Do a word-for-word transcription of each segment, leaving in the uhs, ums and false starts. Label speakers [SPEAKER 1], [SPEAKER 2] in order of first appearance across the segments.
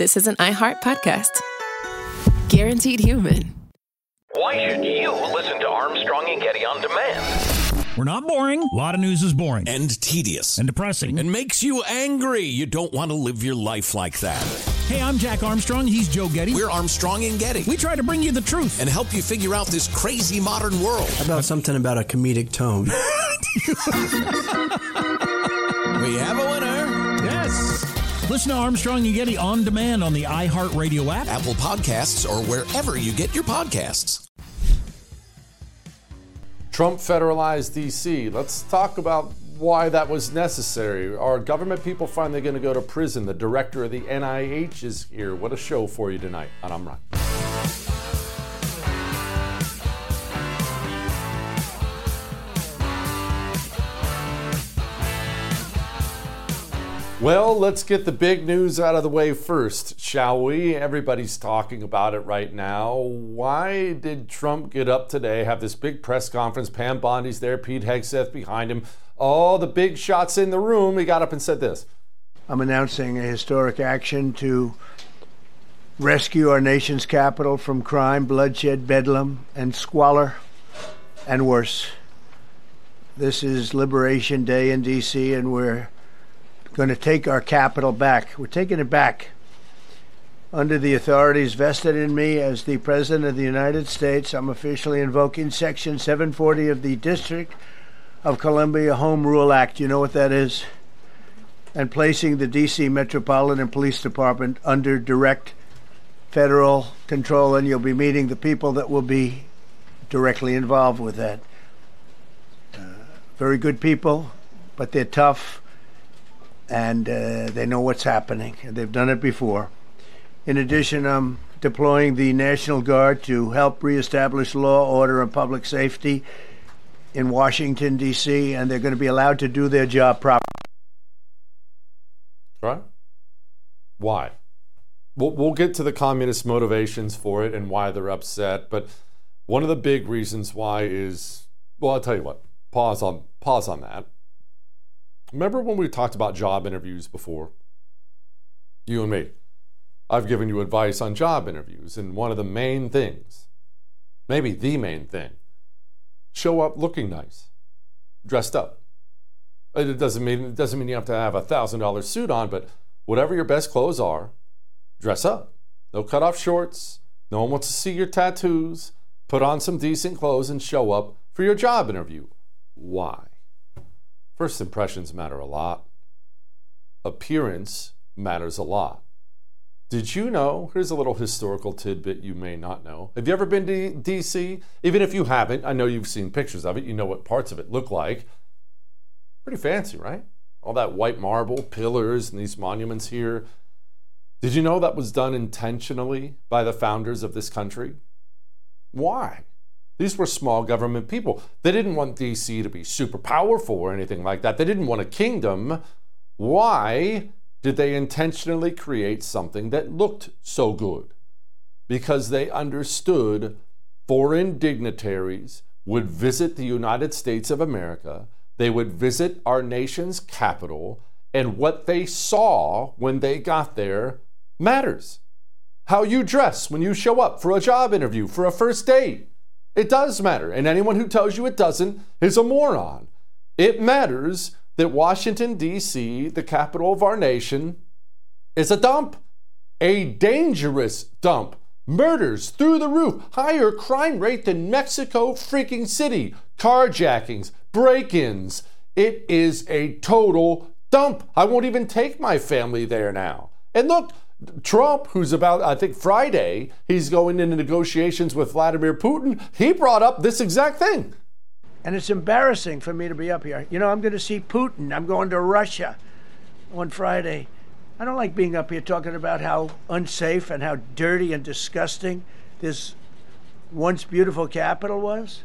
[SPEAKER 1] this is an iHeart podcast. Guaranteed human.
[SPEAKER 2] Why should you listen to Armstrong and Getty on demand?
[SPEAKER 3] We're not boring. A lot of news is boring.
[SPEAKER 4] And tedious.
[SPEAKER 3] And depressing.
[SPEAKER 4] And makes you angry. You don't want to live your life like that.
[SPEAKER 3] Hey, I'm Jack Armstrong. He's Joe Getty.
[SPEAKER 4] We're Armstrong and Getty.
[SPEAKER 3] We try to bring you the truth.
[SPEAKER 4] And help you figure out this crazy modern world.
[SPEAKER 5] How about something about a comedic tone?
[SPEAKER 4] We have a winner.
[SPEAKER 3] Yes. Listen to Armstrong and Getty on demand on the iHeartRadio app,
[SPEAKER 4] Apple Podcasts, or wherever you get your podcasts.
[SPEAKER 6] Trump federalized D C. Let's talk about why that was necessary. Are government people finally going to go to prison? The director of the N I H is here. What a show for you tonight on I'm Right. Well, let's get the big news out of the way first, shall we? Everybody's talking about it right now. Why did Trump get up today, have this big press conference? Pam Bondi's there, Pete Hegseth behind him. All the big shots in the room. He got up and said this.
[SPEAKER 5] I'm announcing a historic action to rescue our nation's capital from crime, bloodshed, bedlam, and squalor, and worse. This is Liberation Day in D C, and we're going to take our capital back. We're taking it back. Under the authorities vested in me as the President of the United States, I'm officially invoking Section seven forty of the District of Columbia Home Rule Act. You know what that is? And placing the D C Metropolitan Police Department under direct federal control, and you'll be meeting the people that will be directly involved with that. Uh, very good people, but they're tough. And uh, they know what's happening. They've done it before. In addition, I'm deploying the National Guard to help reestablish law, order, and public safety in Washington, D C, and they're going to be allowed to do their job properly.
[SPEAKER 6] Right? Why? We'll, we'll get to the communist motivations for it and why they're upset, but one of the big reasons why is, well, I'll tell you what, pause on, pause on that. Remember when we talked about job interviews before? You and me. I've given you advice on job interviews, and one of the main things, maybe the main thing, show up looking nice, dressed up. It doesn't mean it doesn't mean you have to have a thousand dollar suit on, but whatever your best clothes are, dress up. No cut off shorts. No one wants to see your tattoos. Put on some decent clothes and show up for your job interview. Why? First impressions matter a lot. Appearance matters a lot. Did you know? Here's a little historical tidbit you may not know. Have you ever been to D C? Even if you haven't, I know you've seen pictures of it. You know what parts of it look like. Pretty fancy, right? All that white marble, pillars, and these monuments here. Did you know that was done intentionally by the founders of this country? Why? These were small government people. They didn't want D C to be super powerful or anything like that. They didn't want a kingdom. Why did they intentionally create something that looked so good? Because they understood foreign dignitaries would visit the United States of America. They would visit our nation's capital, and what they saw when they got there matters. How you dress when you show up for a job interview, for a first date. It does matter, and anyone who tells you it doesn't is a moron. It matters that Washington, D C, the capital of our nation, is a dump. A dangerous dump. Murders through the roof. Higher crime rate than Mexico freaking City. Carjackings, break-ins. It is a total dump. I won't even take my family there now. And look, Trump, who's about, I think Friday, he's going into negotiations with Vladimir Putin. He brought up this exact thing.
[SPEAKER 5] And it's embarrassing for me to be up here. You know, I'm going to see Putin. I'm going to Russia on Friday. I don't like being up here talking about how unsafe and how dirty and disgusting this once beautiful capital was.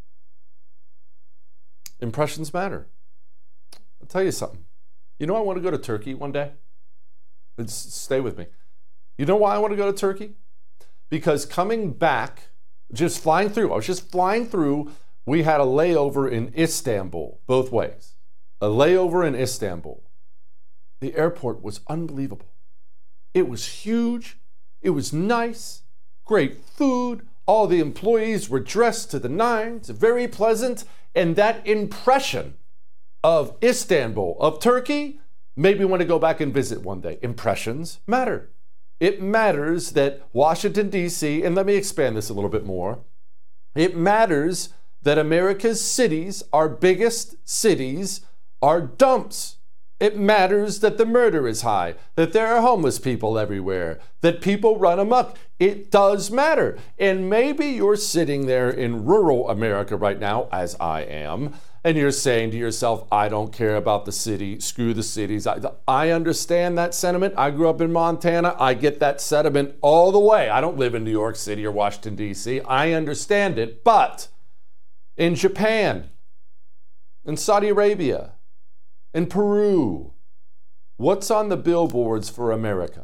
[SPEAKER 6] Impressions matter. I'll tell you something. You know, I want to go to Turkey one day. It's, stay with me. You know why I want to go to Turkey? Because coming back, just flying through, I was just flying through, we had a layover in Istanbul, both ways. A layover in Istanbul. The airport was unbelievable. It was huge. It was nice. Great food. All the employees were dressed to the nines. Very pleasant. And that impression of Istanbul, of Turkey, maybe want to go back and visit one day. Impressions matter. It matters that Washington, D C, and let me expand this a little bit more. It matters that America's cities, our biggest cities, are dumps. It matters that the murder is high, that there are homeless people everywhere, that people run amok. It does matter. And maybe you're sitting there in rural America right now, as I am, and you're saying to yourself, I don't care about the city, screw the cities. I, I understand that sentiment. I grew up in Montana. I get that sentiment all the way. I don't live in New York City or Washington, D C. I understand it. But in Japan, in Saudi Arabia, in Peru, what's on the billboards for America?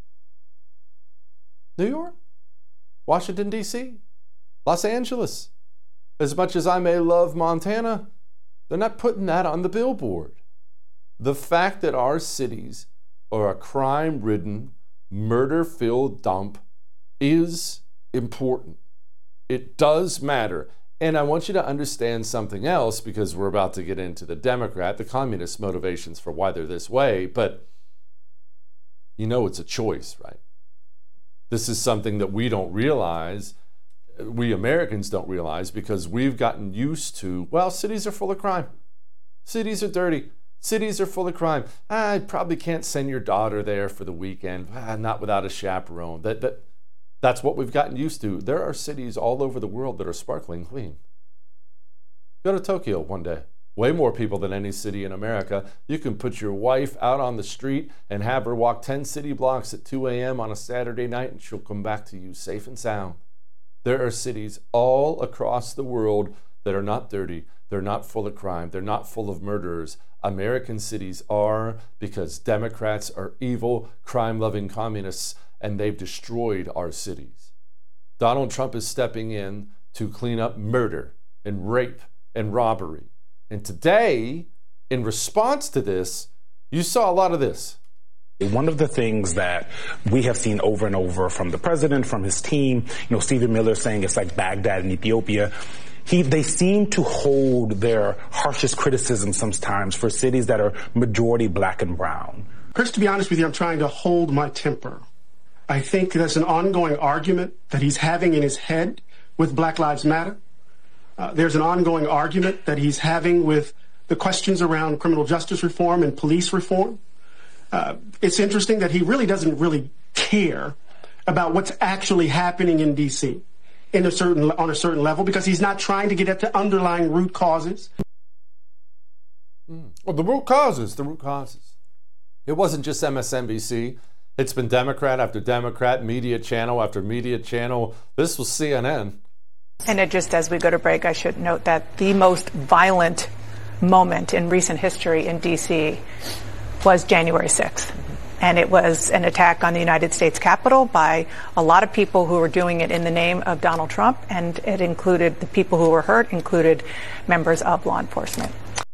[SPEAKER 6] New York, Washington, D C, Los Angeles. As much as I may love Montana, they're not putting that on the billboard. The fact that our cities are a crime-ridden, murder-filled dump is important. It does matter. And I want you to understand something else, because we're about to get into the Democrat, the communist motivations for why they're this way, but you know it's a choice, right? This is something that we don't realize, we Americans don't realize, because we've gotten used to, well, cities are full of crime. Cities are dirty. Cities are full of crime. Ah, I probably can't send your daughter there for the weekend, ah, not without a chaperone. That, that, That's what we've gotten used to. There are cities all over the world that are sparkling clean. Go to Tokyo one day. Way more people than any city in America. You can put your wife out on the street and have her walk ten city blocks at two a.m. on a Saturday night, and she'll come back to you safe and sound. There are cities all across the world that are not dirty. They're not full of crime. They're not full of murderers. American cities are, because Democrats are evil, crime-loving communists, and they've destroyed our cities. Donald Trump is stepping in to clean up murder and rape and robbery. And today, in response to this, you saw a lot of this.
[SPEAKER 7] One of the things that we have seen over and over from the president, from his team, you know, Stephen Miller saying it's like Baghdad in Ethiopia. He, they seem to hold their harshest criticism sometimes for cities that are majority black and brown.
[SPEAKER 8] Chris, to be honest with you, I'm trying to hold my temper. I think there's an ongoing argument that he's having in his head with Black Lives Matter. Uh, there's an ongoing argument that he's having with the questions around criminal justice reform and police reform. Uh, it's interesting that he really doesn't really care about what's actually happening in D C in a certain, on a certain level, because he's not trying to get at the underlying root causes.
[SPEAKER 6] Mm. Well, the root causes, the root causes. It wasn't just M S N B C. It's been Democrat after Democrat, media channel after media channel. This was C N N.
[SPEAKER 9] And it just, as we go to break, I should note that the most violent moment in recent history in D C was January sixth. And it was an attack on the United States Capitol by a lot of people who were doing it in the name of Donald Trump. And it included, the people who were hurt included members of law enforcement.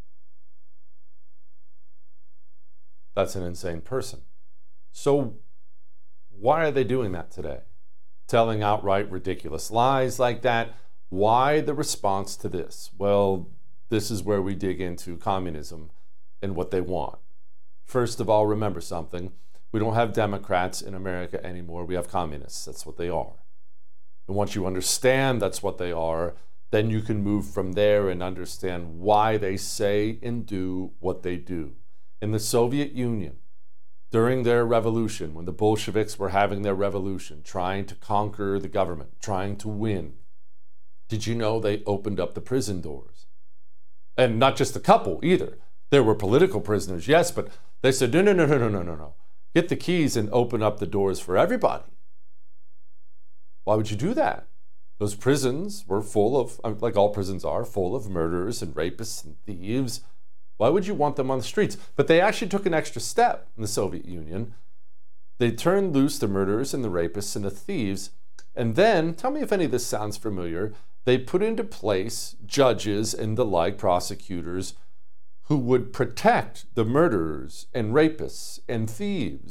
[SPEAKER 6] That's an insane person. So why are they doing that today? Telling outright ridiculous lies like that. Why the response to this? Well, this is where we dig into communism and what they want. First of all, remember something. We don't have Democrats in America anymore. We have communists. That's what they are. And once you understand that's what they are, then you can move from there and understand why they say and do what they do. In the Soviet Union, during their revolution, when the Bolsheviks were having their revolution, trying to conquer the government, trying to win, did you know they opened up the prison doors? And not just a couple either. There were political prisoners, yes, but they said, no, no, no, no, no, no, no, no. Get the keys and open up the doors for everybody. Why would you do that? Those prisons were full of, like all prisons are, full of murderers and rapists and thieves. Why would you want them on the streets? But they actually took an extra step in the Soviet Union. They turned loose the murderers and the rapists and the thieves. And then, tell me if any of this sounds familiar, they put into place judges and the like, prosecutors, who would protect the murderers and rapists and thieves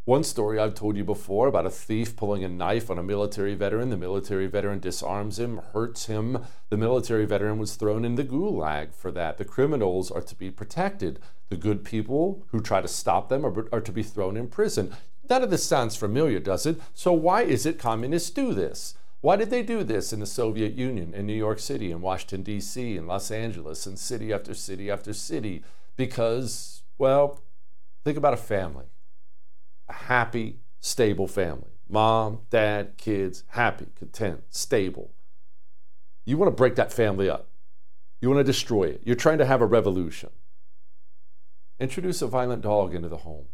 [SPEAKER 6] One story I've told you before about a thief pulling a knife on a military veteran. The military veteran disarms him, hurts him. The military veteran was thrown in the gulag for that. The criminals are to be protected. The good people who try to stop them are, are to be thrown in prison. None of this sounds familiar, does it? So why is it communists do this? Why did they do this in the Soviet Union, in New York City, in Washington, D C, in Los Angeles, in city after city after city? Because, well, think about a family. A happy, stable family. Mom, dad, kids, happy, content, stable. You want to break that family up. You want to destroy it. You're trying to have a revolution. Introduce a violent dog into the home.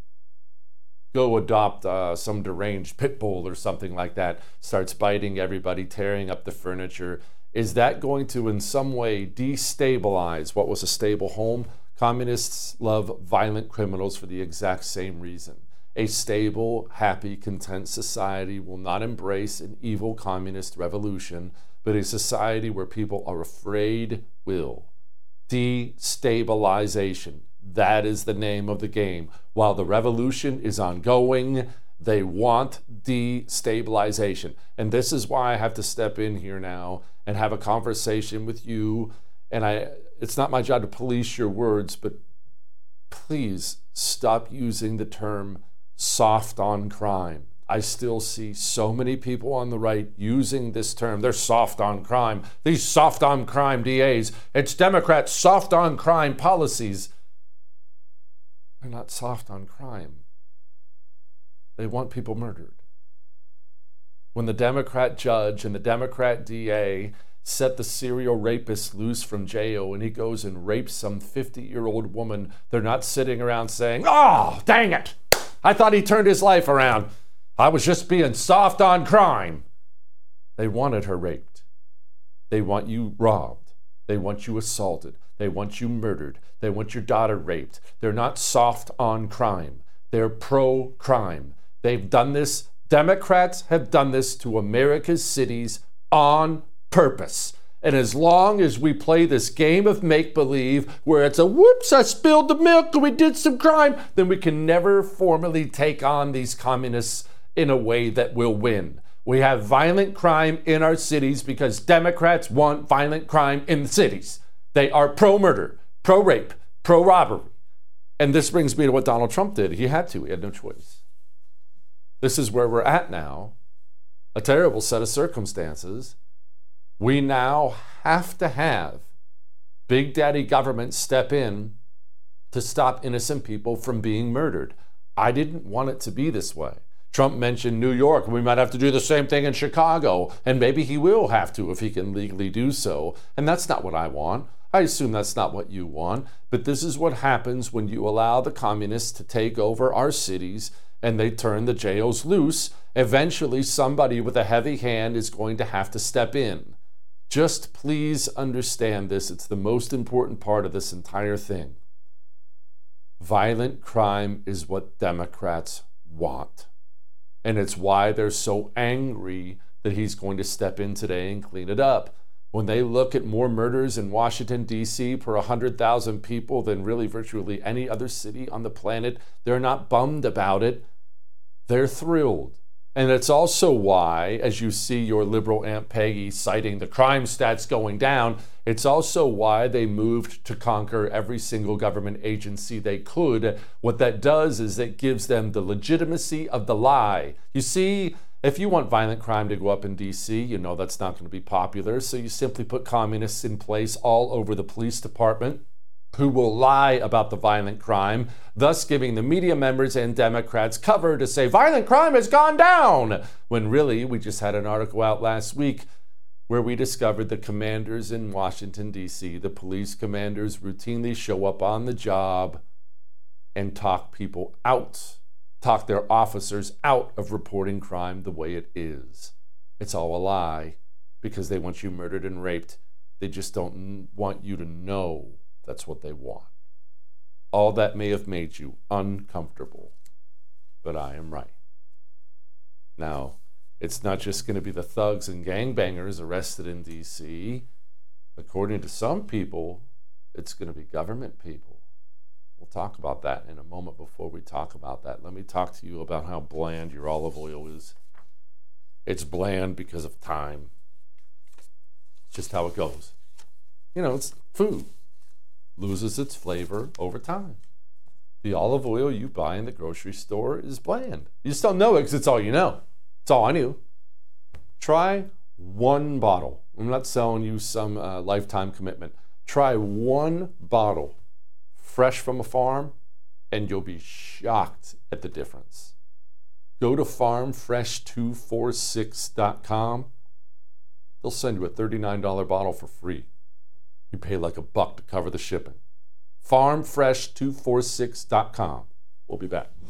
[SPEAKER 6] Go adopt uh, some deranged pit bull or something like that. Starts biting everybody, tearing up the furniture. Is that going to in some way destabilize what was a stable home? Communists love violent criminals for the exact same reason. A stable, happy, content society will not embrace an evil communist revolution, but a society where people are afraid will. Destabilization. That is the name of the game. While the revolution is ongoing, they want destabilization. And this is why I have to step in here now and have a conversation with you. And I, it's not my job to police your words, but please stop using the term soft on crime. I still see so many people on the right using this term. They're soft on crime. These soft on crime D As. It's Democrats' soft on crime policies. They're not soft on crime. They want people murdered. When the Democrat judge and the Democrat D A set the serial rapist loose from jail and he goes and rapes some fifty-year-old woman, they're not sitting around saying, "Oh, dang it! I thought he turned his life around. I was just being soft on crime." They wanted her raped. They want you robbed. They want you assaulted. They want you murdered. They want your daughter raped. They're not soft on crime. They're pro-crime. They've done this. Democrats have done this to America's cities on purpose. And as long as we play this game of make-believe where it's a whoops, I spilled the milk and we did some crime, then we can never formally take on these communists in a way that will win. We have violent crime in our cities because Democrats want violent crime in the cities. They are pro-murder, pro-rape, pro-robbery. And this brings me to what Donald Trump did. He had to. He had no choice. This is where we're at now. A terrible set of circumstances. We now have to have Big Daddy government step in to stop innocent people from being murdered. I didn't want it to be this way. Trump mentioned New York. We might have to do the same thing in Chicago, and maybe he will have to if he can legally do so. And that's not what I want. I assume that's not what you want. But this is what happens when you allow the communists to take over our cities and they turn the jails loose. Eventually, somebody with a heavy hand is going to have to step in. Just please understand this. It's the most important part of this entire thing. Violent crime is what Democrats want. And it's why they're so angry that he's going to step in today and clean it up. When they look at more murders in Washington, D C per one hundred thousand people than really virtually any other city on the planet, they're not bummed about it. They're thrilled. And it's also why, as you see your liberal Aunt Peggy citing the crime stats going down, it's also why they moved to conquer every single government agency they could. What that does is it gives them the legitimacy of the lie. You see, if you want violent crime to go up in D C, you know that's not going to be popular, so you simply put communists in place all over the police department who will lie about the violent crime, thus giving the media members and Democrats cover to say violent crime has gone down, when really we just had an article out last week where we discovered the commanders in Washington, D C, the police commanders routinely show up on the job and talk people out, talk their officers out of reporting crime the way it is. It's all a lie because they want you murdered and raped. They just don't want you to know that's what they want. All that may have made you uncomfortable, but I am right. Now, it's not just going to be the thugs and gangbangers arrested in D C. According to some people, it's going to be government people. We'll talk about that in a moment. Before we talk about that, let me talk to you about how bland your olive oil is. It's bland because of time. It's just how it goes. You know, it's food. Loses its flavor over time. The olive oil you buy in the grocery store is bland. You just don't know it because it's all you know. It's all I knew. Try one bottle. I'm not selling you some uh, lifetime commitment. Try one bottle fresh from a farm, and you'll be shocked at the difference. Go to farm fresh two forty-six dot com. They'll send you a thirty-nine dollars bottle for free. You pay like a buck to cover the shipping. farm fresh two forty-six dot com. We'll be back.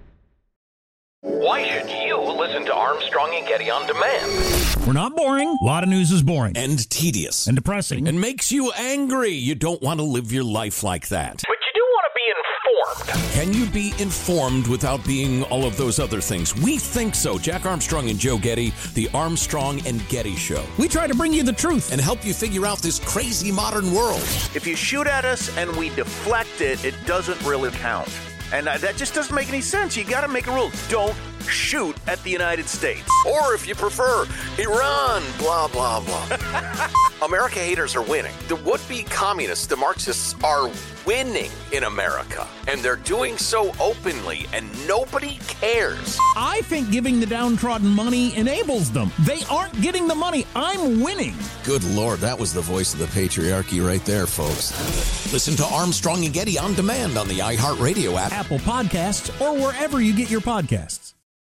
[SPEAKER 2] Why should you listen to Armstrong and Getty on demand?
[SPEAKER 3] We're not boring. A lot of news is boring.
[SPEAKER 4] And tedious.
[SPEAKER 3] And depressing.
[SPEAKER 4] And makes you angry. You don't want to live your life like that.
[SPEAKER 2] But you do want to be informed.
[SPEAKER 4] Can you be informed without being all of those other things? We think so. Jack Armstrong and Joe Getty, the Armstrong and Getty Show.
[SPEAKER 3] We try to bring you the truth
[SPEAKER 4] and help you figure out this crazy modern world.
[SPEAKER 10] If you shoot at us and we deflect it, it doesn't really count. And uh, that just doesn't make any sense. You got to make a rule. Don't shoot at the United States.
[SPEAKER 2] Or if you prefer, Iran, blah, blah, blah. America haters are winning. The would-be communists, the Marxists, are winning in America. And they're doing so openly, and nobody cares.
[SPEAKER 3] I think giving the downtrodden money enables them. They aren't getting the money. I'm winning.
[SPEAKER 4] Good Lord, that was the voice of the patriarchy right there, folks. Listen to Armstrong and Getty on demand on the iHeartRadio app,
[SPEAKER 3] Apple Podcasts, or wherever you get your podcasts.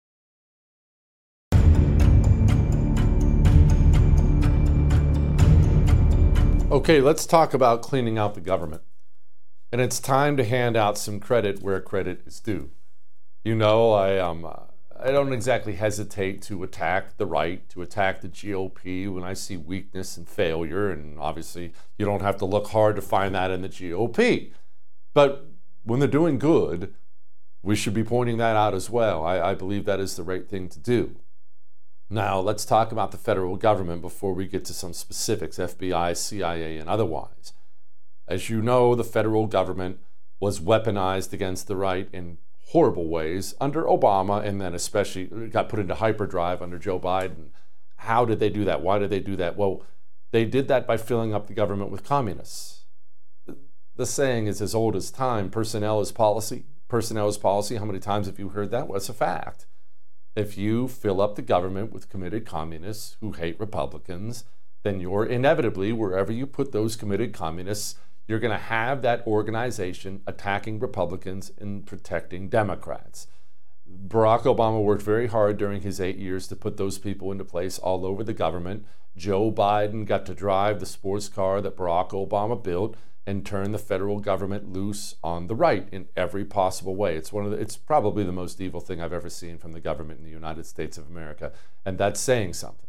[SPEAKER 6] Okay, let's talk about cleaning out the government. And it's time to hand out some credit where credit is due. You know, I um, I don't exactly hesitate to attack the right, to attack the G O P when I see weakness and failure, and obviously you don't have to look hard to find that in the G O P. But when they're doing good, we should be pointing that out as well. I, I believe that is the right thing to do. Now, let's talk about the federal government before we get to some specifics, F B I, C I A, and otherwise. As you know, the federal government was weaponized against the right in horrible ways under Obama, and then especially got put into hyperdrive under Joe Biden. How did they do that? Why did they do that? Well, they did that by filling up the government with communists. The saying is as old as time, personnel is policy. Personnel is policy. How many times have you heard that? Well, it's a fact. If you fill up the government with committed communists who hate Republicans, then you're inevitably, wherever you put those committed communists, you're going to have that organization attacking Republicans and protecting Democrats. Barack Obama worked very hard during his eight years to put those people into place all over the government. Joe Biden got to drive the sports car that Barack Obama built and turn the federal government loose on the right in every possible way. It's one of the, it's probably the most evil thing I've ever seen from the government in the United States of America, and that's saying something.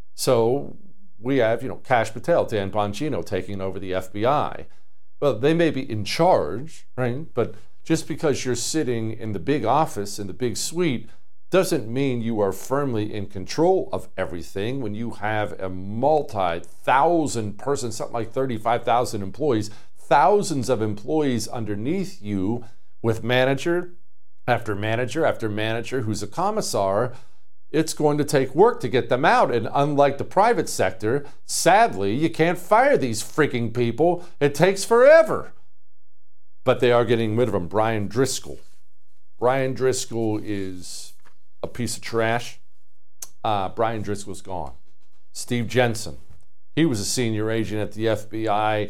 [SPEAKER 6] So we have, you know, Kash Patel, Dan Bongino taking over the F B I. Well, they may be in charge, right? But just because you're sitting in the big office, in the big suite, doesn't mean you are firmly in control of everything. When you have a multi-thousand person, something like thirty-five thousand employees, thousands of employees underneath you with manager after manager after manager who's a commissar, it's going to take work to get them out. And unlike the private sector, sadly, you can't fire these freaking people. It takes forever. But they are getting rid of them. Brian Driscoll. Brian Driscoll is a piece of trash. Uh, Brian Driscoll's gone. Steve Jensen, he was a senior agent at the F B I,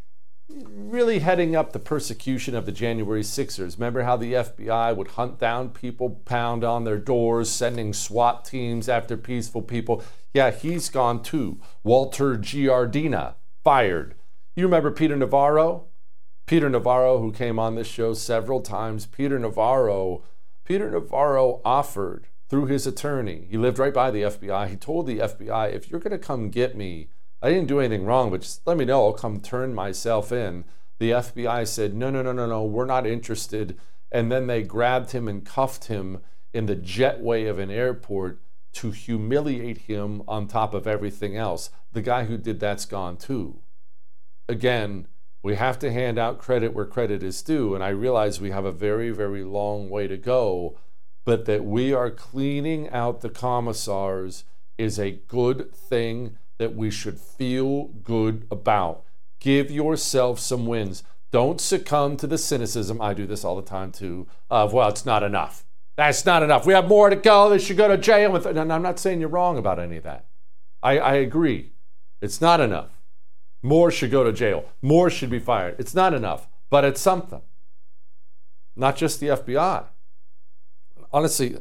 [SPEAKER 6] really heading up the persecution of the January sixers. Remember how the F B I would hunt down people, pound on their doors, sending SWAT teams after peaceful people? Yeah, he's gone too. Walter Giardina, fired. You remember Peter Navarro? Peter Navarro, who came on this show several times. Peter Navarro Peter Navarro offered through his attorney, he lived right by the F B I, he told the F B I, if you're going to come get me, I didn't do anything wrong, but just let me know, I'll come turn myself in. The F B I said, no, no, no, no, no, we're not interested. And then they grabbed him and cuffed him in the jetway of an airport to humiliate him on top of everything else. The guy who did that's gone too. Again, We have to hand out credit where credit is due. And I realize we have a very, very long way to go, but that we are cleaning out the commissars is a good thing that we should feel good about. Give yourself some wins. Don't succumb to the cynicism, I do this all the time too, of, well, it's not enough. That's not enough. We have more to go. They should go to jail. And I'm not saying you're wrong about any of that. I, I agree. It's not enough. More should go to jail. More should be fired. It's not enough, but it's something. Not just the F B I. Honestly,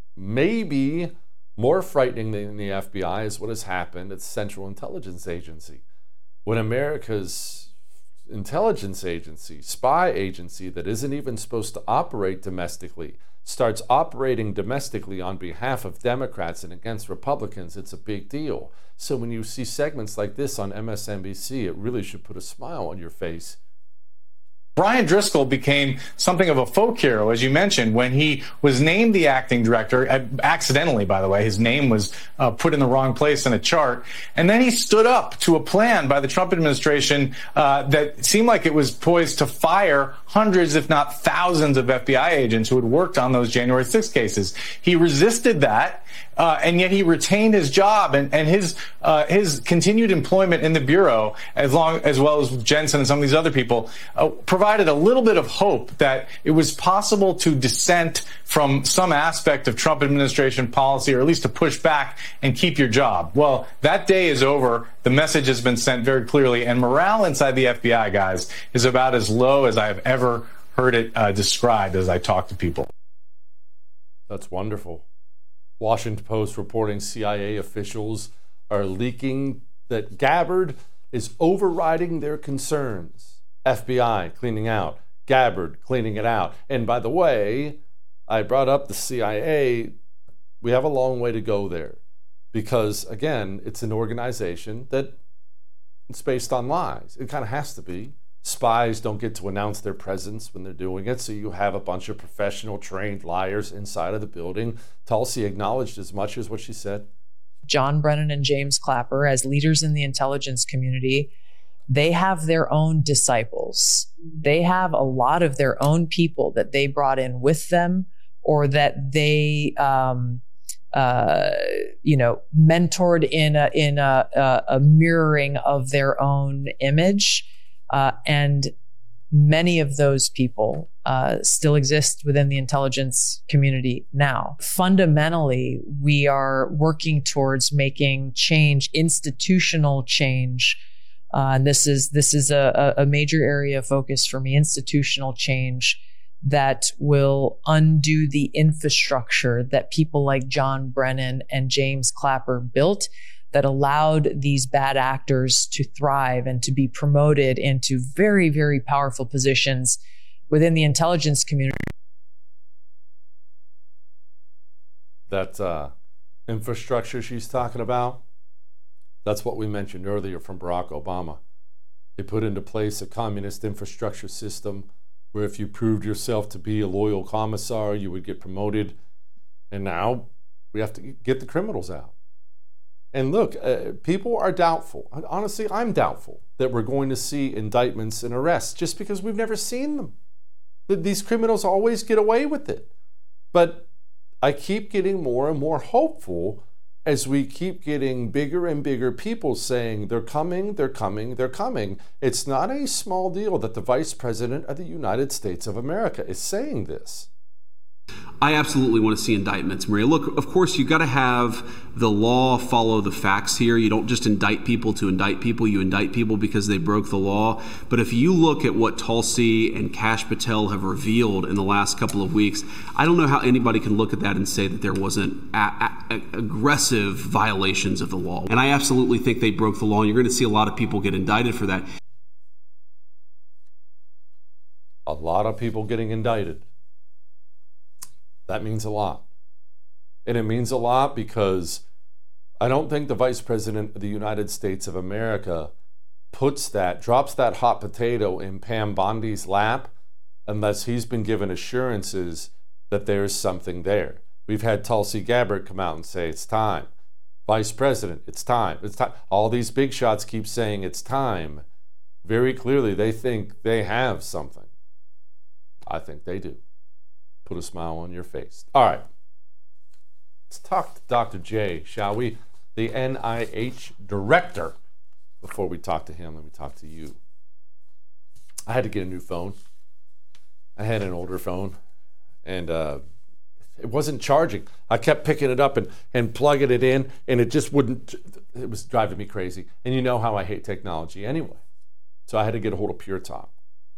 [SPEAKER 6] maybe more frightening than the F B I is what has happened at Central Intelligence Agency. When America's intelligence agency, spy agency that isn't even supposed to operate domestically, starts operating domestically on behalf of Democrats and against Republicans, it's a big deal. So when you see segments like this on M S N B C, it really should put a smile on your face.
[SPEAKER 11] Brian Driscoll became something of a folk hero, as you mentioned, when he was named the acting director, accidentally, by the way. His name was uh, put in the wrong place in a chart. And then he stood up to a plan by the Trump administration uh, that seemed like it was poised to fire hundreds, if not thousands, of F B I agents who had worked on those January sixth cases. He resisted that. Uh, and yet he retained his job, and, and his uh, his continued employment in the Bureau, as long as well as Jensen and some of these other people, uh, provided a little bit of hope that it was possible to dissent from some aspect of Trump administration policy, or at least to push back and keep your job. Well, that day is over. The message has been sent very clearly, and morale inside the F B I, guys, is about as low as I have ever heard it uh, described as I talk to people.
[SPEAKER 6] That's wonderful. Washington Post reporting C I A officials are leaking that Gabbard is overriding their concerns. F B I cleaning out, Gabbard cleaning it out. And by the way, I brought up the C I A. We have a long way to go there because, again, it's an organization that it's based on lies. It kind of has to be. Spies don't get to announce their presence when they're doing it, so you have a bunch of professional, trained liars inside of the building. Tulsi acknowledged as much as what she said.
[SPEAKER 12] John Brennan and James Clapper, as leaders in the intelligence community, they have their own disciples. They have a lot of their own people that they brought in with them, or that they, um, uh, you know, mentored in a in a, a, a mirroring of their own image. Uh, and many of those people uh, still exist within the intelligence community now. Fundamentally, we are working towards making change, institutional change. Uh, and this is this is a, a major area of focus for me, institutional change that will undo the infrastructure that people like John Brennan and James Clapper built, that allowed these bad actors to thrive and to be promoted into very, very powerful positions within the intelligence community.
[SPEAKER 6] That uh, infrastructure she's talking about, that's what we mentioned earlier from Barack Obama. They put into place a communist infrastructure system where if you proved yourself to be a loyal commissar, you would get promoted. And now we have to get the criminals out. And look, uh, people are doubtful. Honestly, I'm doubtful that we're going to see indictments and arrests just because we've never seen them. These criminals always get away with it. But I keep getting more and more hopeful as we keep getting bigger and bigger people saying they're coming, they're coming, they're coming. It's not a small deal that the Vice President of the United States of America is saying this.
[SPEAKER 13] I absolutely want to see indictments, Maria. Look, of course, you've got to have the law follow the facts here. You don't just indict people to indict people. You indict people because they broke the law. But if you look at what Tulsi and Kash Patel have revealed in the last couple of weeks, I don't know how anybody can look at that and say that there wasn't a- a- aggressive violations of the law. And I absolutely think they broke the law. And you're going to see a lot of people get indicted for that.
[SPEAKER 6] A lot of people getting indicted. That means a lot. And it means a lot because I don't think the Vice President of the United States of America puts that, drops that hot potato in Pam Bondi's lap unless he's been given assurances that there's something there. We've had Tulsi Gabbard come out and say it's time. Vice President, it's time. It's time. All these big shots keep saying it's time. Very clearly, they think they have something. I think they do. Put a smile on your face. All right. Let's talk to Doctor J, shall we? The N I H director. Before we talk to him, let me talk to you. I had to get a new phone. I had an older phone, and uh, it wasn't charging. I kept picking it up and, and plugging it in, and it just wouldn't. It was driving me crazy. And you know how I hate technology anyway. So I had to get a hold of Pure Talk.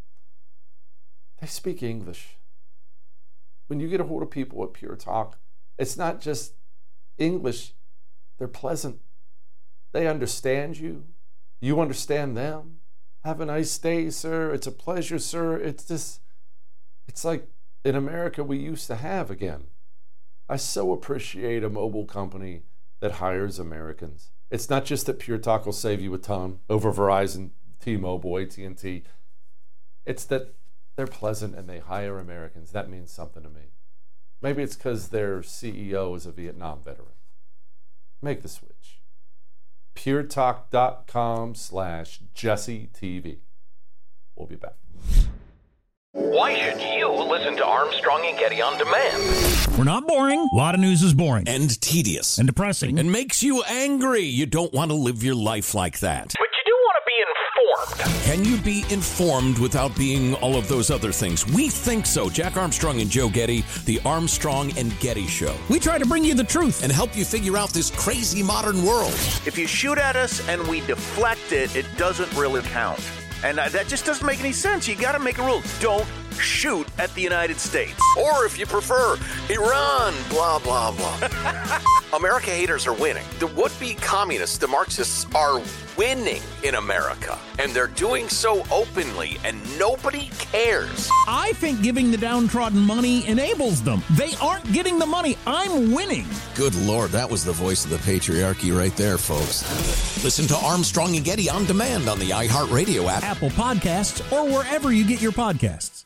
[SPEAKER 6] They speak English. When you get a hold of people at Pure Talk, it's not just English. They're pleasant. They understand you. You understand them. Have a nice day, sir. It's a pleasure, sir. It's just, it's like in America we used to have again. I so appreciate a mobile company that hires Americans. It's not just that Pure Talk will save you a ton over Verizon, T-Mobile, A T and T. It's that they're pleasant and they hire Americans. That means something to me. Maybe it's because their C E O is a Vietnam veteran. Make the switch. puretalk.com slash Jesse TV. We'll be back.
[SPEAKER 2] Why should you listen to Armstrong and Getty on demand?
[SPEAKER 3] We're not boring. A lot of news is boring.
[SPEAKER 4] And tedious.
[SPEAKER 3] And depressing.
[SPEAKER 4] And makes you angry. You don't want to live your life like that.
[SPEAKER 2] But you do want to be informed.
[SPEAKER 4] Can you be informed without being all of those other things? We think so. Jack Armstrong and Joe Getty, the Armstrong and Getty Show.
[SPEAKER 3] We try to bring you the truth
[SPEAKER 4] and help you figure out this crazy modern world.
[SPEAKER 10] If you shoot at us and we deflect it, it doesn't really count. And that just doesn't make any sense. You got to make a rule. Don't shoot at the United States.
[SPEAKER 2] Or if you prefer, Iran, blah, blah, blah. America haters are winning. The would-be communists, the Marxists, are winning in America. And they're doing so openly, and nobody cares.
[SPEAKER 3] I think giving the downtrodden money enables them. They aren't getting the money. I'm winning.
[SPEAKER 14] Good Lord, that was the voice of the patriarchy right there, folks.
[SPEAKER 4] Listen to Armstrong and Getty on demand on the iHeartRadio app,
[SPEAKER 3] Apple Podcasts, or wherever you get your podcasts.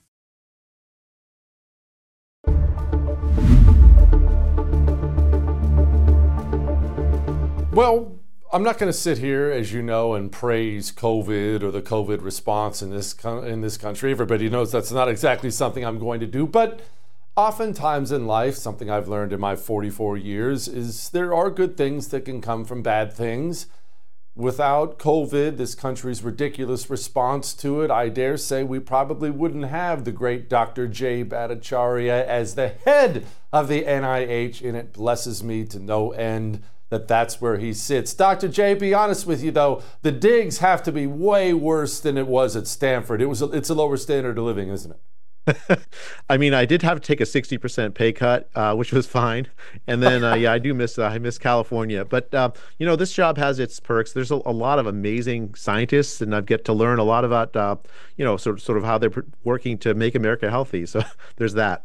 [SPEAKER 6] Well, I'm not going to sit here, as you know, and praise COVID or the COVID response in this in this country. Everybody knows that's not exactly something I'm going to do. But oftentimes in life, something I've learned in my forty-four years is there are good things that can come from bad things. Without COVID, this country's ridiculous response to it, I dare say we probably wouldn't have the great Doctor Jay Bhattacharya as the head of the N I H, and it blesses me to no end that that's where he sits. Doctor J, be honest with you though, the digs have to be way worse than it was at Stanford. It was a, it's a lower standard of living, isn't it?
[SPEAKER 15] I mean, I did have to take a sixty percent pay cut, uh, which was fine. And then, uh, yeah, I do miss uh, I miss California. But, uh, you know, this job has its perks. There's a, a lot of amazing scientists, and I get to learn a lot about, uh, you know, sort of, sort of how they're working to make America healthy. So there's that.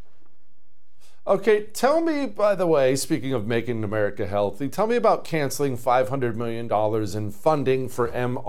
[SPEAKER 6] Okay, tell me, by the way, speaking of making America healthy, tell me about canceling five hundred million dollars in funding for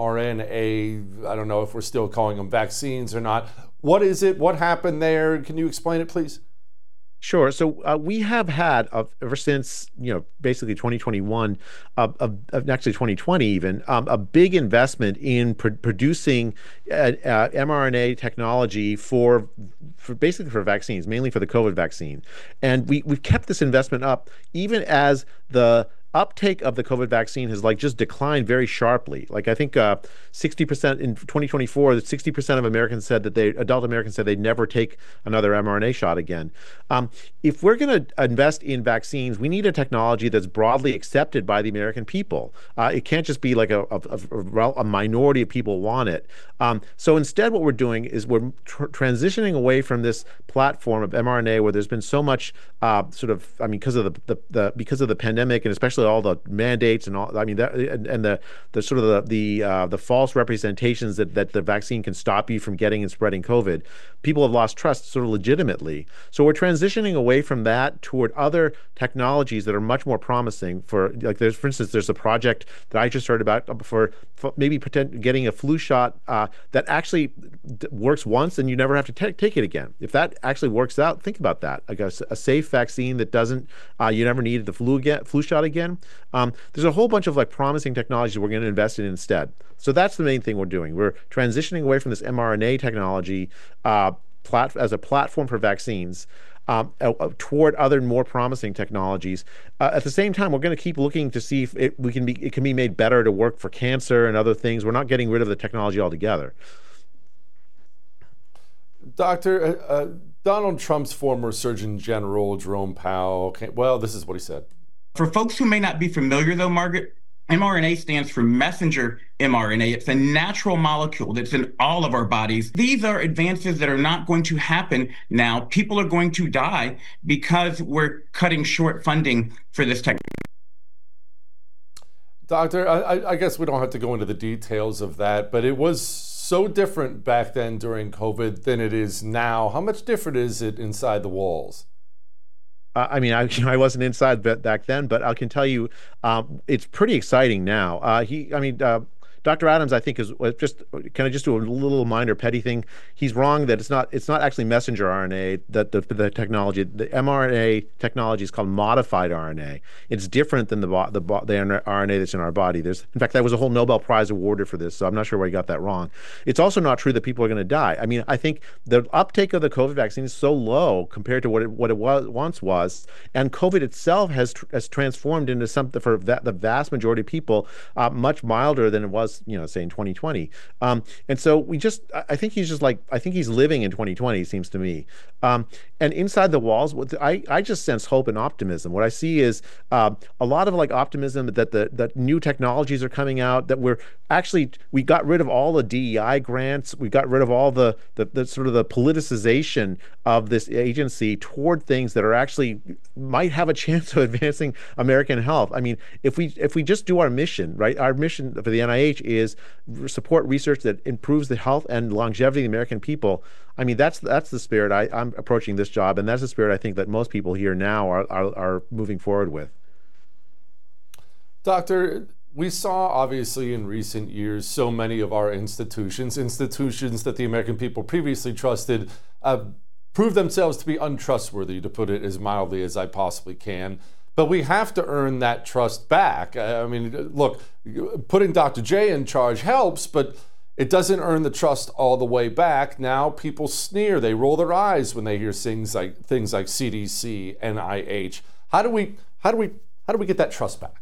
[SPEAKER 6] mRNA. I don't know if we're still calling them vaccines or not. What is it? What happened there? Can you explain it, please?
[SPEAKER 15] Sure. So uh, we have had, uh, ever since, you know, basically twenty twenty-one, uh, uh, actually twenty twenty even, um, a big investment in pr- producing uh, uh, mRNA technology for, for basically for vaccines, mainly for the COVID vaccine. And we, we've kept this investment up even as the uptake of the COVID vaccine has like just declined very sharply. Like I think uh, sixty percent in twenty twenty-four, sixty percent of Americans said that they, adult Americans said they'd never take another mRNA shot again. Um, if we're going to invest in vaccines, we need a technology that's broadly accepted by the American people. Uh, it can't just be like a, a, a, a minority of people want it. Um, so instead what we're doing is we're tr- transitioning away from this platform of mRNA where there's been so much uh, sort of, I mean, because of the, the, the because of the pandemic and especially all the mandates and all, I mean, that, and, and the the sort of the the, uh, the false representations that, that the vaccine can stop you from getting and spreading COVID, people have lost trust sort of legitimately. So we're transitioning away from that toward other technologies that are much more promising. For like, there's for instance, there's a project that I just heard about for, for maybe pretend, getting a flu shot uh, that actually d- works once and you never have to t- take it again. If that actually works out, think about that. Like a, a safe vaccine that doesn't, uh, you never needed the flu again, flu shot again. time. Um, there's a whole bunch of like promising technologies we're going to invest in instead. So that's the main thing we're doing. We're transitioning away from this mRNA technology uh, plat- as a platform for vaccines. Um, uh, toward other more promising technologies. Uh, at the same time, we're going to keep looking to see if it, we can be, it can be made better to work for cancer and other things. We're not getting rid of the technology altogether.
[SPEAKER 6] Doctor, uh, uh, Donald Trump's former Surgeon General, Jerome Powell, came, well, this is what he said.
[SPEAKER 16] For folks who may not be familiar, though, Margaret, mRNA stands for messenger mRNA. It's a natural molecule that's in all of our bodies. These are advances that are not going to happen now. People are going to die because we're cutting short funding for this technology.
[SPEAKER 6] Doctor, I, I guess we don't have to go into the details of that, but it was so different back then during COVID than it is now. How much different is it inside the walls?
[SPEAKER 15] Uh, I mean, I, you know, I wasn't inside back then, but I can tell you, um, it's pretty exciting now. Uh, he, I mean, uh, Doctor Adams, I think, is just can I just do a little minor petty thing? He's wrong that it's not it's not actually messenger R N A that the, the technology the mRNA technology is called modified R N A. It's different than the the the R N A that's in our body. There's in fact there was a whole Nobel Prize awarded for this, so I'm not sure where he got that wrong. It's also not true that people are going to die. I mean, I think the uptake of the COVID vaccine is so low compared to what it what it was once was, and COVID itself has has transformed into something for the vast majority of people uh, much milder than it was, you know, say in twenty twenty. Um, and so we just, I think he's just like, I think he's living in twenty twenty, it seems to me. Um, and inside the walls, I, I just sense hope and optimism. What I see is uh, a lot of like optimism that the that new technologies are coming out, that we're actually, we got rid of all the D E I grants. We got rid of all the, the, the sort of the politicization of this agency toward things that are actually might have a chance of advancing American health. I mean, if we if we just do our mission, right? Our mission for the N I H is support research that improves the health and longevity of the American people. I mean, that's that's the spirit I, I'm approaching this job, and that's the spirit I think that most people here now are are, are moving forward with.
[SPEAKER 6] Doctor, we saw obviously in recent years so many of our institutions, institutions that the American people previously trusted, uh, prove themselves to be untrustworthy, to put it as mildly as I possibly can. But we have to earn that trust back. I mean, look, putting Doctor J in charge helps, but it doesn't earn the trust all the way back. Now people sneer, they roll their eyes when they hear things like things like C D C, N I H. How do we how do we how do we get that trust back?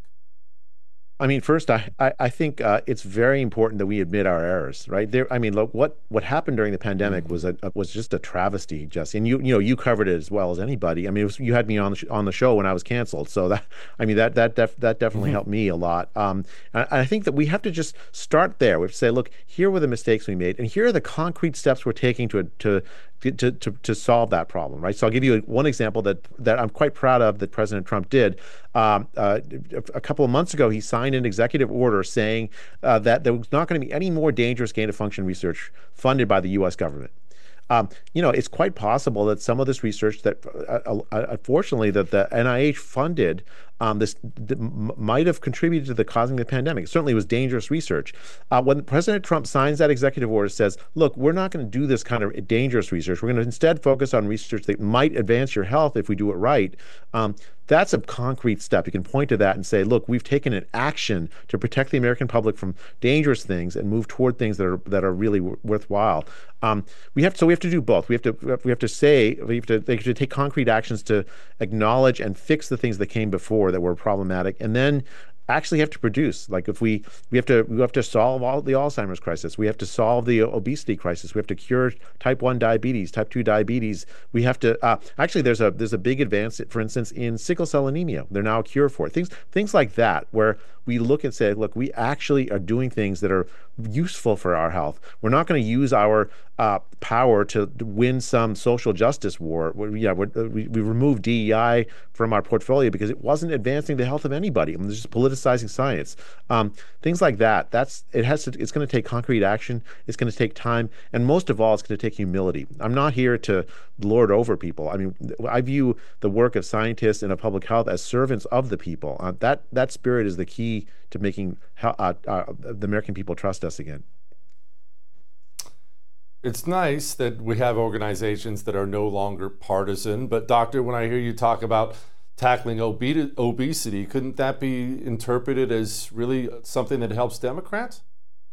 [SPEAKER 15] I mean, first, I I, I think uh, it's very important that we admit our errors, right? There, I mean, look, what what happened during the pandemic was a, was just a travesty, Jesse. And you you know you covered it as well as anybody. I mean, it was, you had me on the sh- on the show when I was canceled, so that I mean that that def- that definitely mm-hmm. helped me a lot. Um, and I think that we have to just start there. We have to say, look, here were the mistakes we made, and here are the concrete steps we're taking to to. To, to, to solve that problem, right? So I'll give you one example that that I'm quite proud of that President Trump did. Um, uh, a couple of months ago, he signed an executive order saying uh, that there was not going to be any more dangerous gain-of-function research funded by the U S government. Um, you know, it's quite possible that some of this research that, uh, uh, unfortunately, that the N I H funded, um, this th- might have contributed to the causing the pandemic. It certainly was dangerous research. Uh, when President Trump signs that executive order, says, look, we're not going to do this kind of dangerous research. We're going to instead focus on research that might advance your health if we do it right. Um, That's a concrete step. You can point to that and say, look, we've taken an action to protect the American public from dangerous things and move toward things that are that are really w- worthwhile. Um, we have so we have to do both. We have to we have to say we have to, they have to take concrete actions to acknowledge and fix the things that came before that were problematic, and then actually have to produce. Like if we we have to we have to solve all the Alzheimer's crisis. We have to solve the obesity crisis. We have to cure type one diabetes, type two diabetes. We have to uh, actually there's a there's a big advance, for instance, in sickle cell anemia. They're now a cure for it. Things things like that, where we look and say, look, we actually are doing things that are useful for our health. We're not going to use our uh, power to win some social justice war. We're, yeah, we're, we we removed D E I from our portfolio because it wasn't advancing the health of anybody. I mean, it's just politicizing science. Um, things like that. That's it has to. It's going to take concrete action. It's going to take time, and most of all, it's going to take humility. I'm not here to lord over people. I mean, I view the work of scientists and of public health as servants of the people. Uh, that that spirit is the key to making uh, uh, the American people trust us again.
[SPEAKER 6] It's nice that we have organizations that are no longer partisan, but doctor, when I hear you talk about tackling obe- obesity. Couldn't that be interpreted as really something that helps Democrats?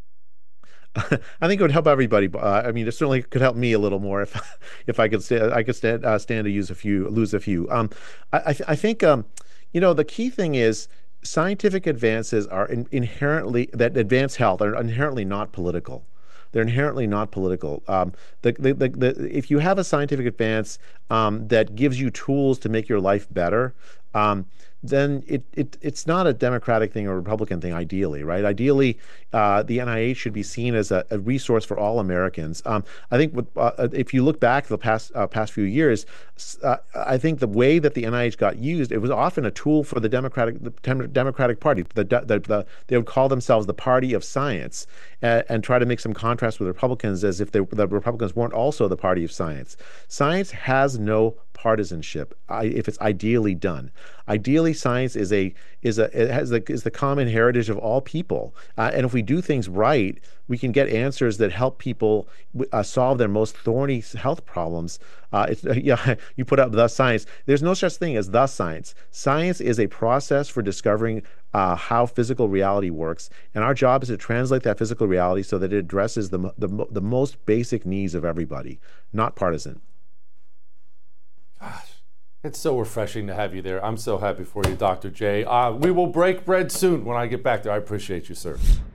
[SPEAKER 15] I think it would help everybody. Uh, I mean, it certainly could help me a little more if if I could st- I could stand uh, stand to use a few, lose a few. Um, I I, th- I think um, you know, the key thing is scientific advances are in- inherently that advance health are inherently not political. They're inherently not political. Um, the, the, the, the, if you have a scientific advance um, that gives you tools to make your life better, um, then it, it it's not a Democratic thing or a Republican thing, ideally, right? Ideally, uh, the N I H should be seen as a, a resource for all Americans. Um, I think with, uh, if you look back the past uh, past few years, uh, I think the way that the N I H got used, it was often a tool for the Democratic the Democratic Party. The, the, the, they would call themselves the party of science and, and try to make some contrast with Republicans as if they, the Republicans weren't also the party of science. Science has no partisanship if it's ideally done. Ideally, science is a is a it has the is the common heritage of all people, uh, and if we do things right, we can get answers that help people uh, solve their most thorny health problems. Uh, it's, uh, yeah, you put up the science. There's no such thing as the science. Science is a process for discovering uh, how physical reality works, and our job is to translate that physical reality so that it addresses the the, the most basic needs of everybody, not partisan.
[SPEAKER 6] Gosh, it's so refreshing to have you there. I'm so happy for you, Doctor J. Uh, we will break bread soon when I get back there. I appreciate you, sir.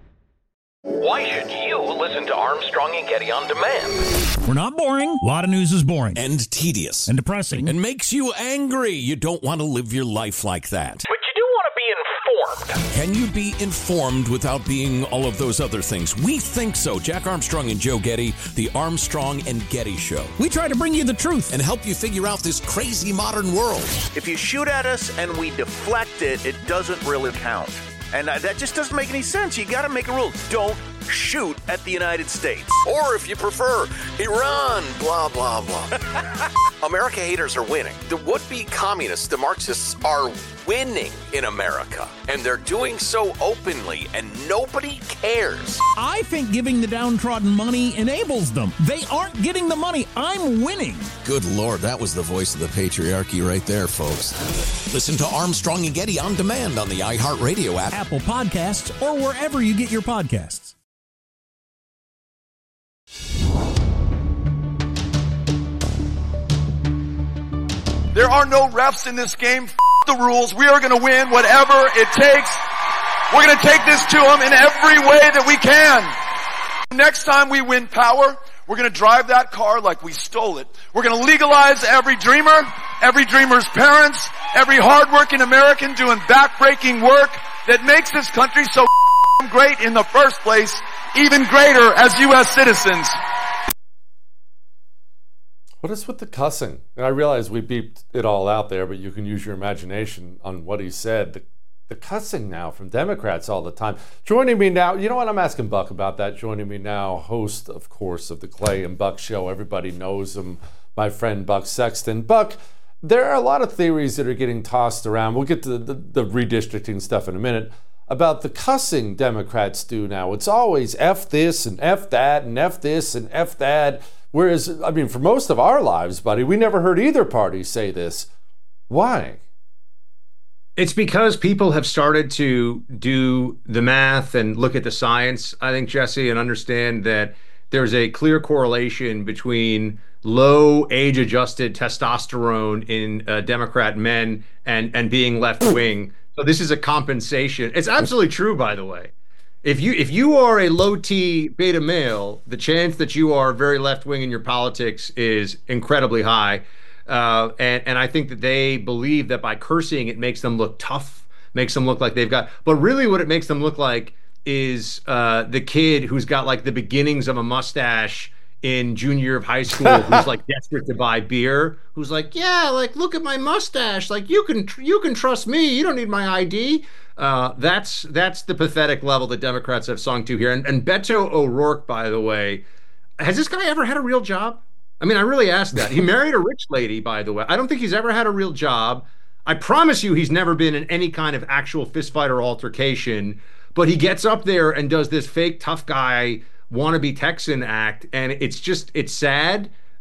[SPEAKER 2] Why should you listen to Armstrong and Getty on demand?
[SPEAKER 3] We're not boring. A lot of news is boring.
[SPEAKER 4] And tedious.
[SPEAKER 3] And depressing.
[SPEAKER 4] And makes you angry. You don't want to live your life like that.
[SPEAKER 2] But you do want to be informed.
[SPEAKER 4] Can you be informed without being all of those other things? We think so. Jack Armstrong and Joe Getty, the Armstrong and Getty Show.
[SPEAKER 3] We try to bring you the truth
[SPEAKER 4] and help you figure out this crazy modern world.
[SPEAKER 10] If you shoot at us and we deflect it, it doesn't really count. And uh, that just doesn't make any sense. You got to make a rule. Don't shoot at the United States.
[SPEAKER 2] Or if you prefer, Iran, blah, blah, blah. America haters are winning. The would-be communists, the Marxists, are winning in America. And they're doing so openly, and nobody cares.
[SPEAKER 3] I think giving the downtrodden money enables them. They aren't getting the money. I'm winning.
[SPEAKER 14] Good Lord, that was the voice of the patriarchy right there, folks.
[SPEAKER 4] Listen to Armstrong and Getty on demand on the iHeartRadio app,
[SPEAKER 3] Apple Podcasts, or wherever you get your podcasts.
[SPEAKER 17] There are no refs in this game. F*** the rules. We are going to win whatever it takes. We're going to take this to them in every way that we can. Next time we win power, we're going to drive that car like we stole it. We're going to legalize every dreamer, every dreamer's parents, every hardworking American doing backbreaking work that makes this country so great in the first place, even greater as U S citizens.
[SPEAKER 6] What is with the cussing? And I realize we beeped it all out there, but you can use your imagination on what he said. The, the cussing now from Democrats all the time. Joining me now, you know what? I'm asking Buck about that. Joining me now, host, of course, of the Clay and Buck Show. Everybody knows him, my friend Buck Sexton. Buck, there are a lot of theories that are getting tossed around. We'll get to the, the, the redistricting stuff in a minute. About the cussing Democrats do now. It's always F this and F that and F this and F that. Whereas, I mean, for most of our lives, buddy, we never heard either party say this. Why?
[SPEAKER 18] It's because people have started to do the math and look at the science, I think, Jesse, and understand that there's a clear correlation between low age-adjusted testosterone in uh, Democrat men and, and being left-wing. So this is a compensation. It's absolutely true, by the way. If you if you are a low T beta male, the chance that you are very left wing in your politics is incredibly high, uh, and and I think that they believe that by cursing it makes them look tough, makes them look like they've got. But really, what it makes them look like is uh, the kid who's got like the beginnings of a mustache in junior year of high school, who's like desperate to buy beer, who's like, yeah, like look at my mustache, like you can you can trust me, you don't need my I D. Uh, that's that's the pathetic level that Democrats have sung to here. And, and Beto O'Rourke, by the way, has this guy ever had a real job? I mean, I really asked that. He married a rich lady, by the way. I don't think he's ever had a real job. I promise you he's never been in any kind of actual fistfight or altercation, but he gets up there and does this fake tough guy wannabe Texan act, and it's just, it's sad.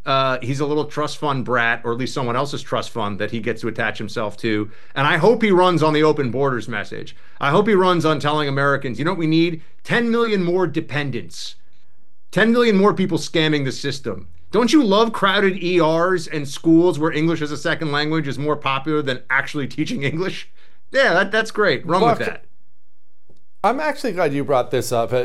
[SPEAKER 18] Uh, he's a little trust fund brat, or at least someone else's trust fund that he gets to attach himself to. And I hope he runs on the open borders message. I hope he runs on telling Americans, you know what we need? ten million more dependents. ten million more people scamming the system. Don't you love crowded E Rs and schools where English as a second language is more popular than actually teaching English? Yeah, that, that's great. Run
[SPEAKER 6] Look,
[SPEAKER 18] with that.
[SPEAKER 6] I'm actually glad you brought this up.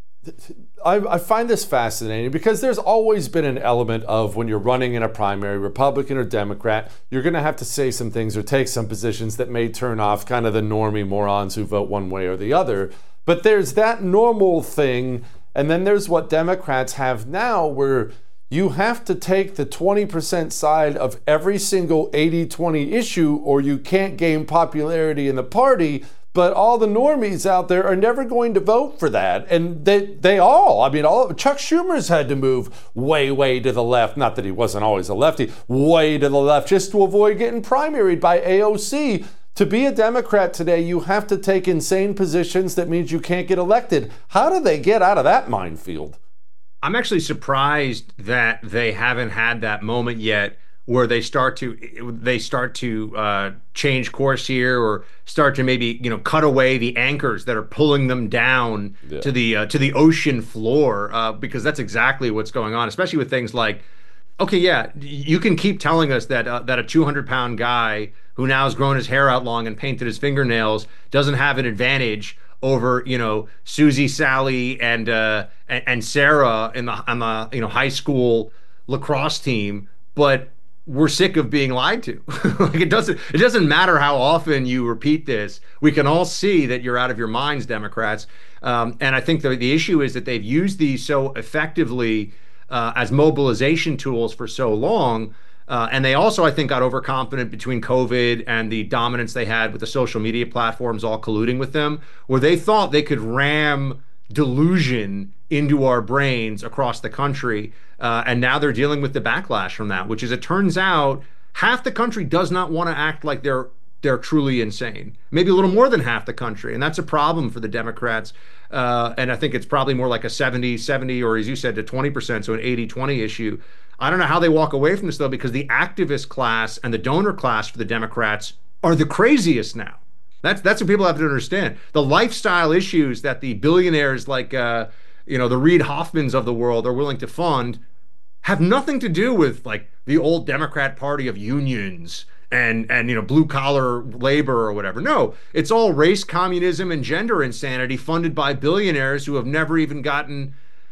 [SPEAKER 6] I, I find this fascinating because there's always been an element of when you're running in a primary, Republican or Democrat, you're going to have to say some things or take some positions that may turn off kind of the normie morons who vote one way or the other. But there's that normal thing, and then there's what Democrats have now where you have to take the twenty percent side of every single eighty twenty issue or you can't gain popularity in the party. But all the normies out there are never going to vote for that. And they they all, I mean, all Chuck Schumer's had to move way, way to the left. Not that he wasn't always a lefty, way to the left just to avoid getting primaried by A O C. To be a Democrat today, you have to take insane positions that means you can't get elected. How do they get out of that minefield?
[SPEAKER 18] I'm actually surprised that they haven't had that moment yet where they start to they start to uh, change course here, or start to maybe you know cut away the anchors that are pulling them down yeah. to the uh, to the ocean floor, uh, because that's exactly what's going on. Especially with things like, okay, yeah, you can keep telling us that uh, that a two hundred pound guy who now has grown his hair out long and painted his fingernails doesn't have an advantage over you know Susie, Sally, and uh, and, and Sarah in the on the you know high school lacrosse team, but we're sick of being lied to. Like it doesn't it doesn't matter how often you repeat this. We can all see that you're out of your minds, Democrats. Um, and I think the, the issue is that they've used these so effectively uh, as mobilization tools for so long. Uh, and they also, I think, got overconfident between COVID and the dominance they had with the social media platforms all colluding with them, where they thought they could ram delusion into our brains across the country. Uh, and now they're dealing with the backlash from that, which is, it turns out, half the country does not want to act like they're they're truly insane. Maybe a little more than half the country. And that's a problem for the Democrats. Uh, and I think it's probably more like a seventy seventy, or as you said, to twenty percent, so an eighty twenty issue. I don't know how they walk away from this, though, because the activist class and the donor class for the Democrats are the craziest now. That's that's what people have to understand. The lifestyle issues that the billionaires like, uh, you know, the Reid Hoffmans of the world are willing to fund have nothing to do with like the old Democrat Party of unions and, and you know, blue collar labor or whatever. No, it's all race, communism, and gender insanity funded by billionaires who have never even gotten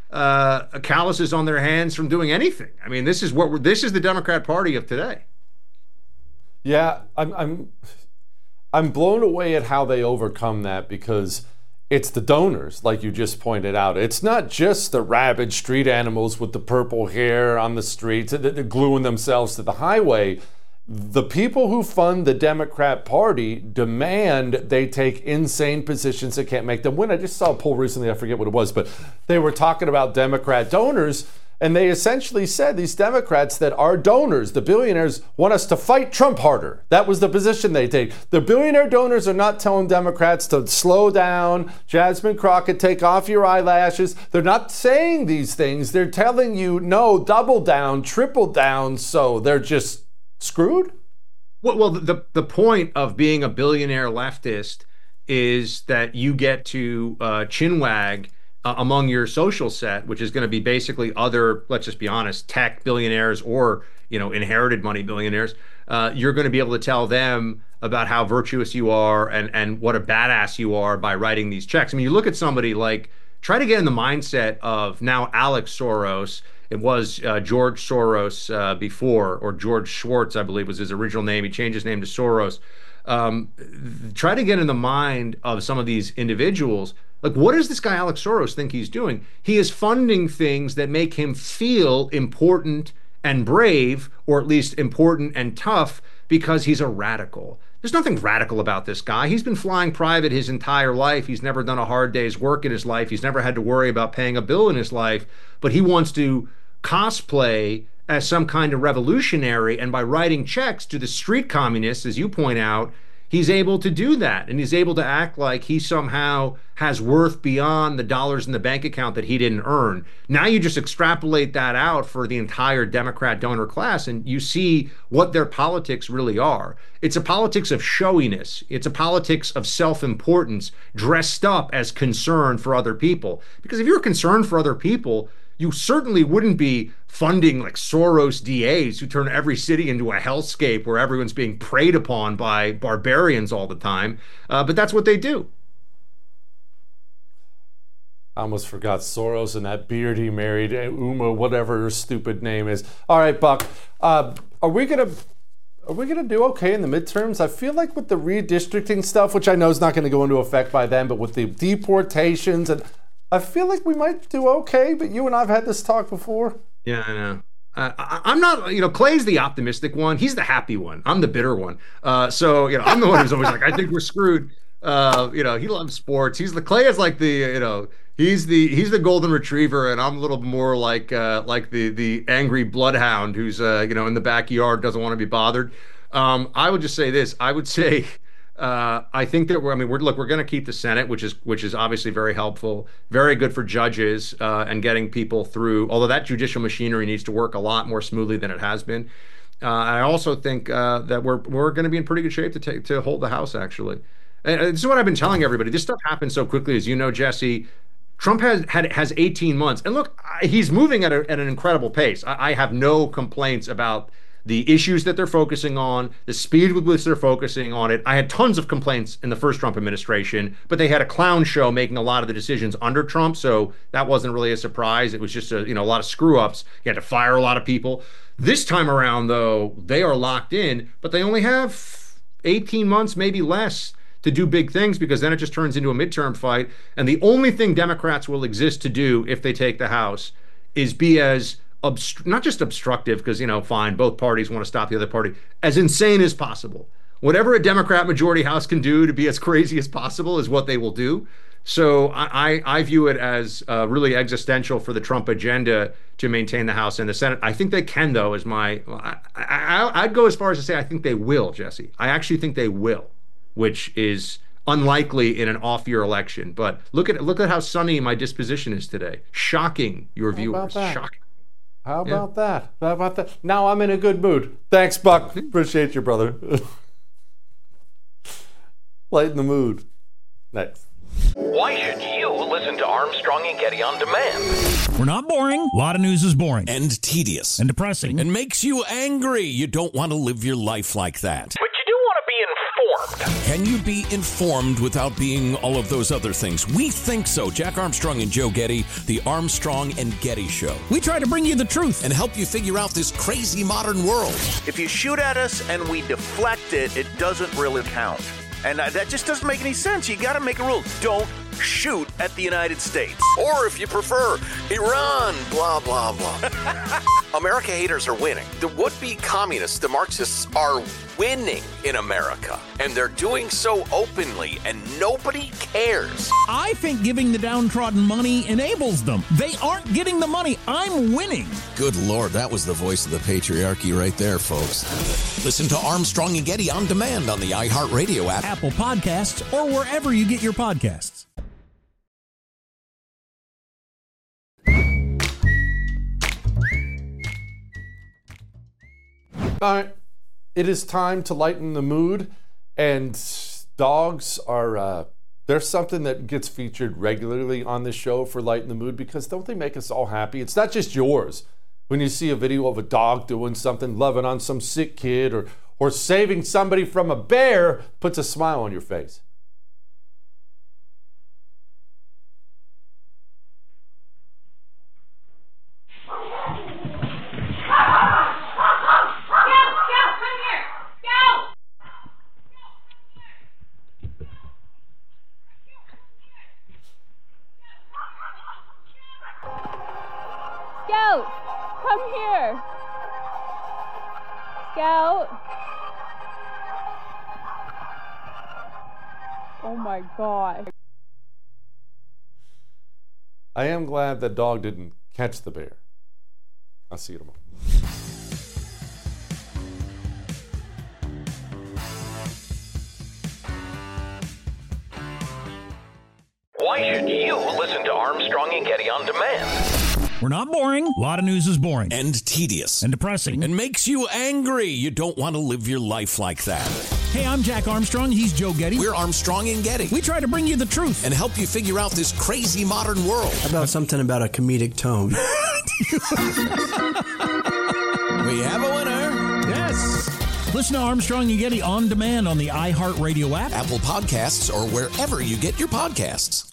[SPEAKER 18] uh, calluses on their hands from doing anything. I mean, this is what we're, this is the Democrat Party of today.
[SPEAKER 6] Yeah, I'm I'm I'm blown away at how they overcome that, because it's the donors, like you just pointed out. It's not just the rabid street animals with the purple hair on the streets that are gluing themselves to the highway. The people who fund the Democrat Party demand they take insane positions that can't make them win. I just saw a poll recently, I forget what it was, but they were talking about Democrat donors, and they essentially said, these Democrats that are donors, the billionaires, want us to fight Trump harder. That was the position they take. The billionaire donors are not telling Democrats to slow down, Jasmine Crockett, take off your eyelashes. They're not saying these things. They're telling you, no, double down, triple down, so they're just screwed?
[SPEAKER 18] Well, well the, the point of being a billionaire leftist is that you get to uh, chinwag Uh, among your social set, which is going to be basically other, let's just be honest, tech billionaires or, you know, inherited money billionaires. Uh, you're going to be able to tell them about how virtuous you are and, and what a badass you are by writing these checks. I mean, you look at somebody like, try to get in the mindset of now Alex Soros. It was uh, George Soros uh, before, or George Schwartz, I believe was his original name. He changed his name to Soros. Um, try to get in the mind of some of these individuals. Like, what does this guy Alex Soros think he's doing? He is funding things that make him feel important and brave, or at least important and tough, because he's a radical. There's nothing radical about this guy. He's been flying private his entire life. He's never done a hard day's work in his life. He's never had to worry about paying a bill in his life. But he wants to cosplay as some kind of revolutionary, and by writing checks to the street communists, as you point out, he's able to do that, and he's able to act like he somehow has worth beyond the dollars in the bank account that he didn't earn. Now you just extrapolate that out for the entire Democrat donor class, and you see what their politics really are. It's a politics of showiness. It's a politics of self-importance dressed up as concern for other people. Because if you're concerned for other people, you certainly wouldn't be funding like Soros D As who turn every city into a hellscape where everyone's being preyed upon by barbarians all the time. Uh, but that's what they do.
[SPEAKER 6] I almost forgot Soros and that beard he married, Uma, whatever her stupid name is. All right, Buck, uh, are we gonna are we gonna do okay in the midterms? I feel like with the redistricting stuff, which I know is not going to go into effect by then, but with the deportations, and I feel like we might do okay. But you and I've had this talk before.
[SPEAKER 18] Yeah, I know. Uh, I, I'm not, you know, Clay's the optimistic one. He's the happy one. I'm the bitter one. Uh, so, you know, I'm the one who's always like, I think we're screwed. Uh, you know, he loves sports. He's the Clay is like the, you know, he's the he's the golden retriever, and I'm a little more like uh, like the the angry bloodhound who's uh, you know, in the backyard, doesn't want to be bothered. Um, I would just say this. I would say. Uh, I think that we're, I mean, we're, look, we're going to keep the Senate, which is which is obviously very helpful, very good for judges uh, and getting people through, although that judicial machinery needs to work a lot more smoothly than it has been. Uh, I also think uh, that we're we're going to be in pretty good shape to take to hold the House, actually. And this is what I've been telling everybody. This stuff happens so quickly, as you know, Jesse. Trump has had has eighteen months. And look, he's moving at, a, at an incredible pace. I, I have no complaints about the issues that they're focusing on, the speed with which they're focusing on it. I had tons of complaints in the first Trump administration, but they had a clown show making a lot of the decisions under Trump, so that wasn't really a surprise. It was just a, you know, a lot of screw-ups. You had to fire a lot of people. This time around, though, they are locked in, but they only have eighteen months, maybe less, to do big things, because then it just turns into a midterm fight. And the only thing Democrats will exist to do if they take the House is be as Obst- not just obstructive, because, you know, fine, both parties want to stop the other party, as insane as possible. Whatever a Democrat majority House can do to be as crazy as possible is what they will do. So I, I, I view it as uh, really existential for the Trump agenda to maintain the House and the Senate. I think they can, though, is my, I, I, I'd go as far as to say I think they will, Jesse. I actually think they will, which is unlikely in an off-year election. But look at look at how sunny my disposition is today. Shocking, your
[SPEAKER 6] How
[SPEAKER 18] viewers. Shocking.
[SPEAKER 6] How about yeah. that? How about that? Now I'm in a good mood. Thanks, Buck. Appreciate you, brother. Lighten the mood. Next.
[SPEAKER 2] Why should you listen to Armstrong and Getty on demand?
[SPEAKER 3] We're not boring. A lot of news is boring.
[SPEAKER 4] And tedious.
[SPEAKER 3] And depressing.
[SPEAKER 4] And makes you angry. You don't want to live your life like that.
[SPEAKER 2] But you do want to be informed.
[SPEAKER 4] Can you be informed without being all of those other things? We think so. Jack Armstrong and Joe Getty, the Armstrong and Getty Show.
[SPEAKER 3] We try to bring you the truth
[SPEAKER 4] and help you figure out this crazy modern world.
[SPEAKER 10] If you shoot at us and we deflect it, it doesn't really count. And uh, that just doesn't make any sense. You got to make a rule. Don't shoot at the United States.
[SPEAKER 2] Or if you prefer, Iran, blah, blah, blah. America haters are winning. The would-be communists, the Marxists, are winning in America. And they're doing so openly, and nobody cares.
[SPEAKER 3] I think giving the downtrodden money enables them. They aren't getting the money. I'm winning.
[SPEAKER 14] Good Lord, that was the voice of the patriarchy right there, folks.
[SPEAKER 4] Listen to Armstrong and Getty on demand on the iHeartRadio app,
[SPEAKER 3] Apple Podcasts, or wherever you get your podcasts.
[SPEAKER 6] All right. It is time to lighten the mood, and dogs are, uh, there's something that gets featured regularly on this show for Lighten the Mood, because don't they make us all happy? It's not just yours. When you see a video of a dog doing something, loving on some sick kid, or, or saving somebody from a bear, puts a smile on your face.
[SPEAKER 19] Scout, come here. Scout. Oh my God.
[SPEAKER 6] I am glad that dog didn't catch the bear. I'll see you tomorrow.
[SPEAKER 2] Why should you listen to Armstrong and Getty on demand?
[SPEAKER 3] We're not boring. A lot of news is boring.
[SPEAKER 4] And tedious.
[SPEAKER 3] And depressing.
[SPEAKER 4] And makes you angry. You don't want to live your life like that.
[SPEAKER 3] Hey, I'm Jack Armstrong. He's Joe Getty.
[SPEAKER 4] We're Armstrong and Getty.
[SPEAKER 3] We try to bring you the truth.
[SPEAKER 4] And help you figure out this crazy modern world.
[SPEAKER 20] How about something about a comedic tone?
[SPEAKER 4] We have a winner.
[SPEAKER 3] Yes. Listen to Armstrong and Getty on demand on the iHeartRadio app,
[SPEAKER 4] Apple Podcasts, or wherever you get your podcasts.